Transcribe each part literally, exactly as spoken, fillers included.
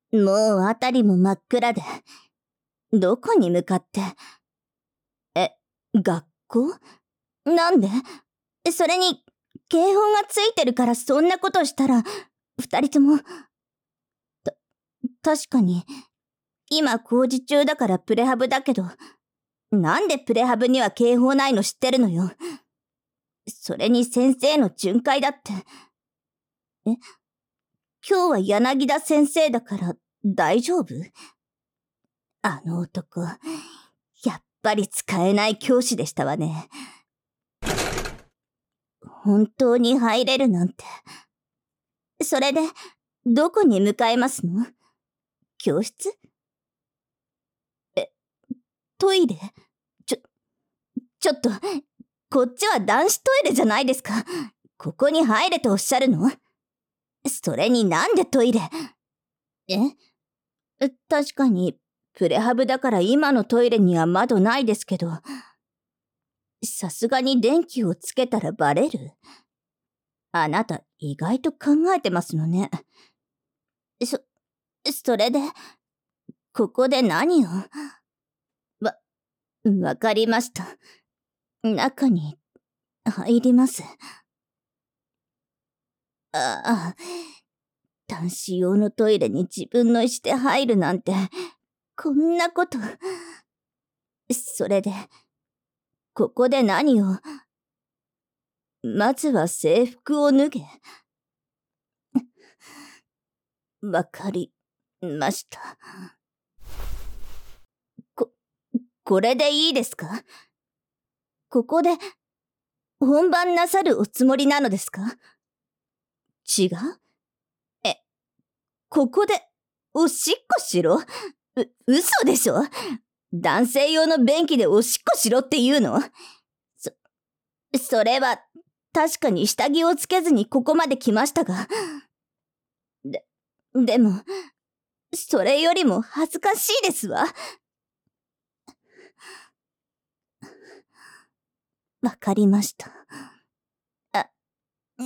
もうあたりも真っ暗で、どこに向かって。え、学校？なんで？それに、警報がついてるからそんなことしたら、二人とも。た、確かに、今工事中だからプレハブだけど、なんでプレハブには警報ないの知ってるのよ。それに先生の巡回だって。え？今日は柳田先生だから大丈夫？あの男、やっぱり使えない教師でしたわね。本当に入れるなんて。それで、どこに向かいますの？教室？え、トイレ？ちょ、ちょっと、こっちは男子トイレじゃないですか。ここに入れとおっしゃるの？それになんでトイレ？え？確かに、プレハブだから今のトイレには窓ないですけど、さすがに電気をつけたらバレる？あなた意外と考えてますのね。そ、それで、ここで何を？わ、わかりました。中に入ります。ああ、男子用のトイレに自分の意思で入るなんて、こんなこと。それで、ここで何を？まずは制服を脱げ。わかりました。こ、これでいいですか？ここで、本番なさるおつもりなのですか？違う？え、ここで、おしっこしろ？う、嘘でしょ？男性用の便器でおしっこしろって言うの？そ、それは、確かに下着をつけずにここまで来ましたが。で、でも、それよりも恥ずかしいですわ。わかりました。あ、うん、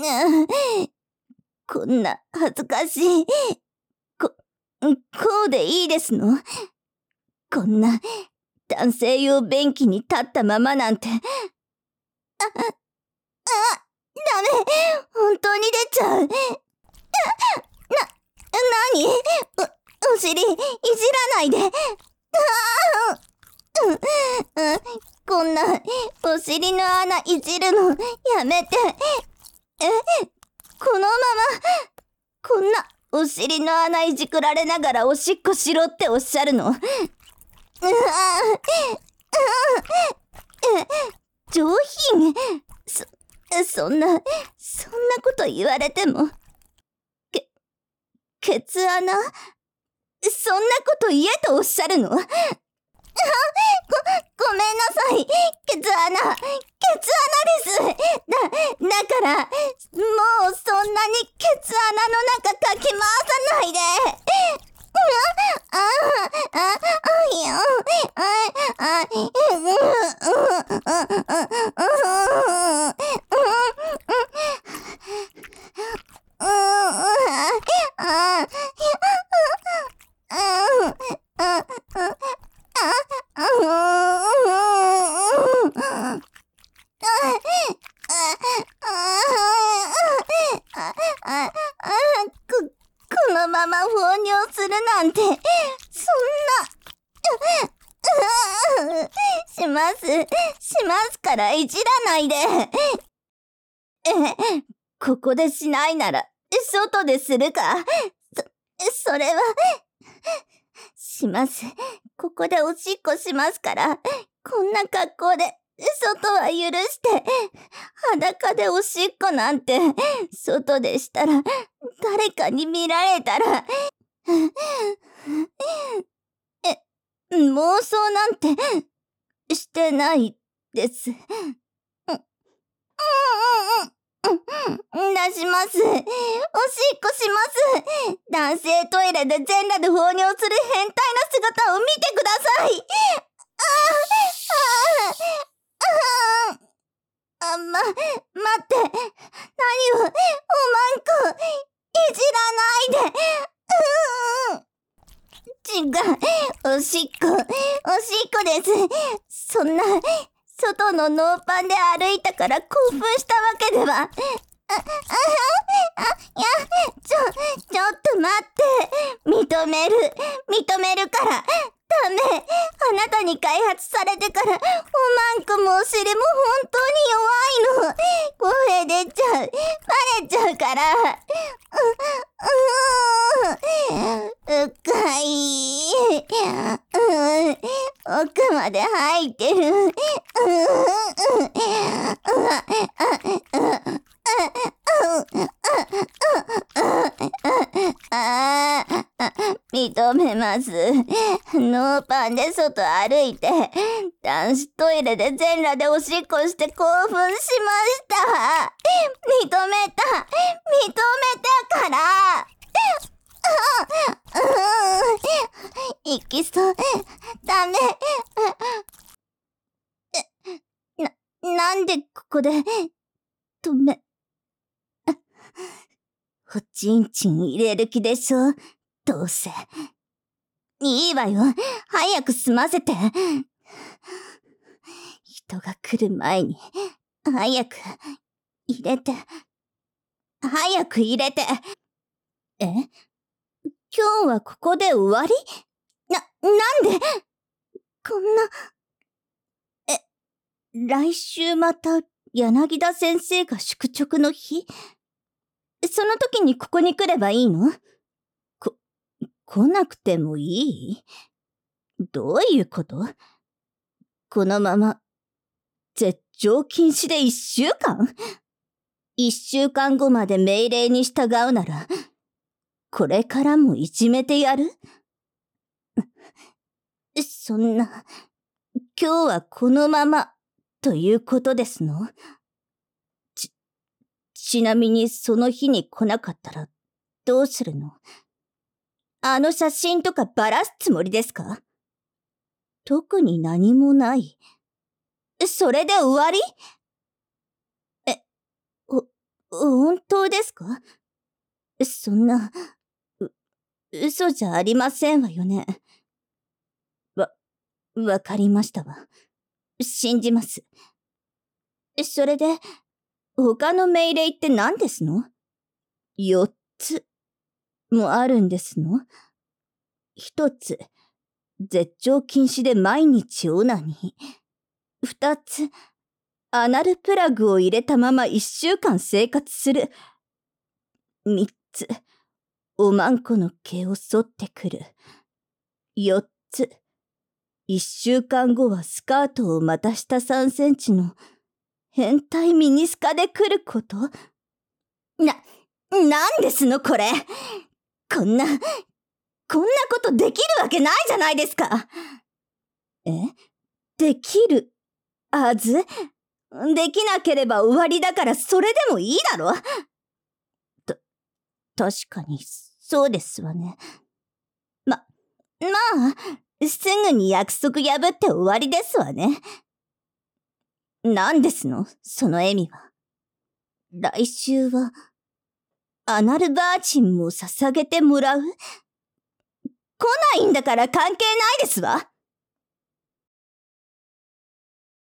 こんな恥ずかしい。こ、こうでいいですの？こんな男性用便器に立ったままなんて。あ、あ、ダメ。本当に出ちゃう。な、なに？お、お尻、いじらないで。ああ、うん、うん、こんな、お尻の穴いじるの、やめて。え、このまま、こんな、お尻の穴いじくられながらおしっこしろっておっしゃるの？うわあ、え、上品。そ、そんな、そんなこと言われても。け、ケツ穴？そんなこと言えとおっしゃるの？あ、ご、ごめんなさい。ケツ穴、ケツ穴です。だ、だから、もうそんなにケツ穴の中かき回さないで。ああ、あ、あ、いや、あ、あ、うん、うん、うん、このまま放尿するなんて、そんな、します、しますからいじらないで。え、ここでしないなら、外でするか？そ、それは、します。ここでおしっこしますから、こんな格好で、外は許して、裸でおしっこなんて、外でしたら、誰かに見られたら、え、妄想なんて、してないです。うん、うん、うん、出します。おしっこします。男性トイレで全裸で放尿する変態な姿を見てください。ああ、ああ、あ、ま、待って。何を、おまんこ、いじらないで。うーん。 違う。おしっこ、おしっこです。そんな、外のノーパンで歩いたから興奮したわけでは。あ、あ、あ、あ、いや、ちょ、ちょっと待って。認める、認めるから。ダメ。あなたに開発されてから、おまんこもお尻も本当に弱いの。声出ちゃう。バレちゃうから。う、う、深い。うん、奥まで入ってる。うん、ああ、認めます。ノーパンで外歩いて、男子トイレで全裸でおしっこして興奮しました。認めた、認めたから。行きそう。ダメ。な、なんでここで、止め、おちんちん入れる気でしょ、どうせ。いいわよ。早く済ませて。人が来る前に、早く、入れて。早く入れて。え？今日はここで終わり？な、なんで？こんな。え、来週また柳田先生が宿直の日？その時にここに来ればいいの？こ、来なくてもいい？どういうこと？このまま、絶頂禁止で一週間？一週間後まで命令に従うなら、これからもいじめてやる？そんな、今日はこのまま、ということですの？ち、ちなみにその日に来なかったら、どうするの？あの写真とかばらすつもりですか？特に何もない。それで終わり？え、ほ、本当ですか？そんな、う、嘘じゃありませんわよね。わ、わかりましたわ。信じます。それで、他の命令って何ですの？四つもあるんですの？一つ、絶頂禁止で毎日オナニー。二つ、アナルプラグを入れたまま一週間生活する。三つ、おまんこの毛を剃ってくる。四つ、一週間後はスカートをまた下三センチの変態ミニスカで来ること？な、なんですのこれ？こんな、こんなことできるわけないじゃないですか。え？できるはず？できなければ終わりだからそれでもいいだろ？た、確かにそうですわね。ま、まあ、すぐに約束破って終わりですわね。なんですのその笑みは。来週は、アナルバーチンも捧げてもらう？来ないんだから関係ないですわ。